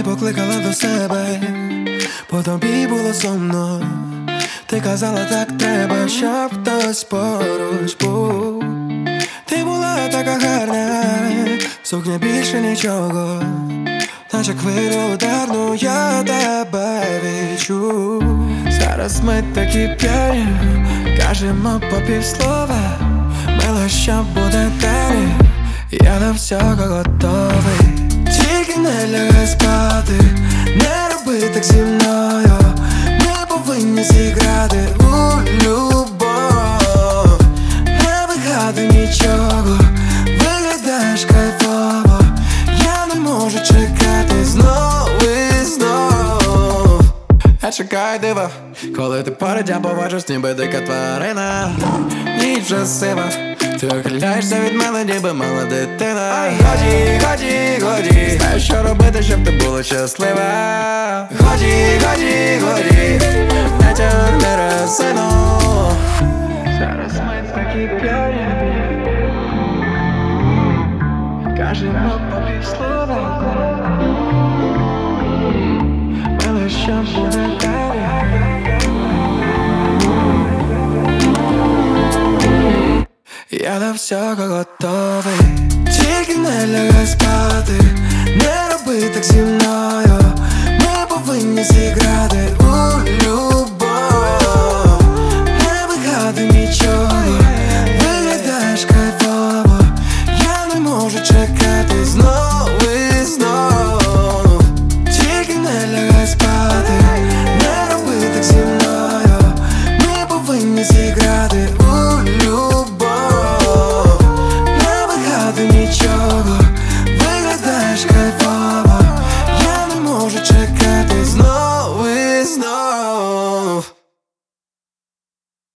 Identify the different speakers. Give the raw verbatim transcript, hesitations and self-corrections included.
Speaker 1: ти покликала до себе, по тобі було сумно. Ти казала, так треба, щоб хтось поруч був. Ти була така гарна, сукня більше нічого, наче хвилю ударну я тебе відчув. Зараз ми такі п'яні, кажемо по півслова, мило, що буде далі, я до всього готовий. Тільки не лягай спати, не роби так зі мною. Ми повинні зіграти у любов. Не вигадуй нічого, виглядаєш кайфово. Я не можу чекати знов і знов. Я чекаю дива, коли ти поряд, я поводжусь, ніби дика тварина. Ніч вже сива, ти ухиляєшся від мене, ніби мала дитина. Ай, годі, годі, годі, знаєш, що робити, щоб ти була щаслива. Годі, годі, годі, не тягни резину. Зараз ми такі п'яні, кажемо по півслова, але що буде далі? Я до всього готовий. Тільки не лягай спати, не роби так зі мною. Ми повинні зіграти